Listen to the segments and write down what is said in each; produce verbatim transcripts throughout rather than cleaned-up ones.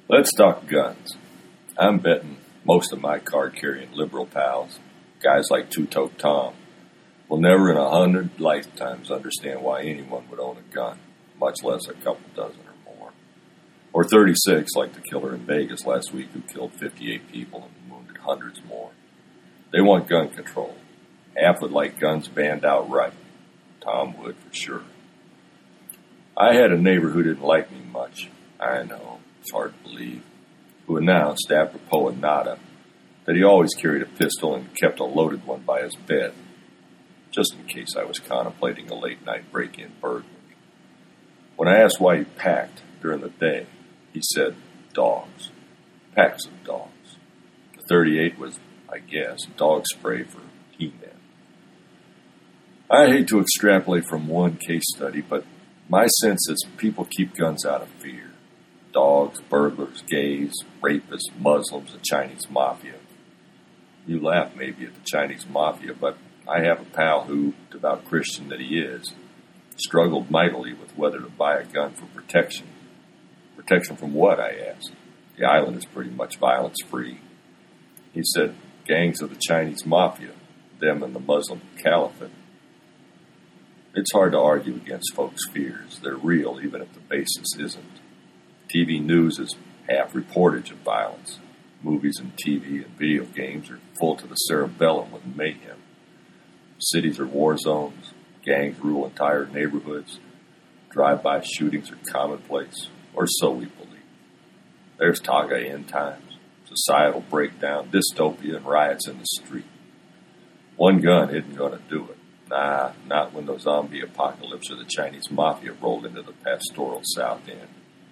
Let's talk guns. I'm betting most of my card-carrying liberal pals, guys like Two-Toed Tom, will never in a hundred lifetimes understand why anyone would own a gun, much less a couple dozen or more. Or thirty-six, like the killer in Vegas last week who killed fifty-eight people and wounded hundreds more. They want gun control. Half would like guns banned outright. Tom would, for sure. I had a neighbor who didn't like me much. I know, it's hard to believe. Who announced, apropos of nada, that he always carried a pistol and kept a loaded one by his bed, just in case I was contemplating a late-night break-in burglary. When I asked why he packed during the day, he said, dogs. Packs of dogs. The thirty-eight was, I guess, dog spray for He-Man. I hate to extrapolate from one case study, but my sense is people keep guns out of fear. Dogs, burglars, gays, rapists, Muslims, the Chinese mafia. You laugh maybe at the Chinese mafia, but I have a pal who, devout Christian that he is, struggled mightily with whether to buy a gun for protection. Protection from what, I asked. The island is pretty much violence-free. He said, gangs of the Chinese mafia, them and the Muslim caliphate. It's hard to argue against folks' fears. They're real, even if the basis isn't. T V news is half reportage of violence. Movies and T V and video games are full to the cerebellum with mayhem. Cities are war zones. Gangs rule entire neighborhoods. Drive-by shootings are commonplace, or so we believe. There's Taga end times, societal breakdown, dystopia, and riots in the street. One gun isn't going to do it. Nah, not when the zombie apocalypse or the Chinese mafia rolled into the pastoral South End.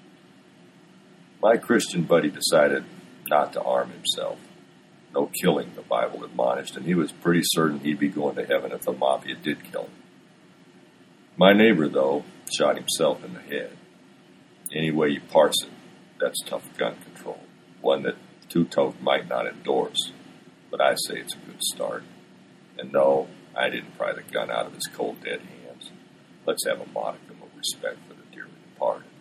My Christian buddy decided not to arm himself. No killing, the Bible admonished, and he was pretty certain he'd be going to heaven if the mafia did kill him. My neighbor, though, shot himself in the head. Any way you parse it, that's tough gun control. One that Two-Toed might not endorse, but I say it's a good start. And no, I didn't pry the gun out of his cold, dead hands. Let's have a modicum of respect for the dearly departed.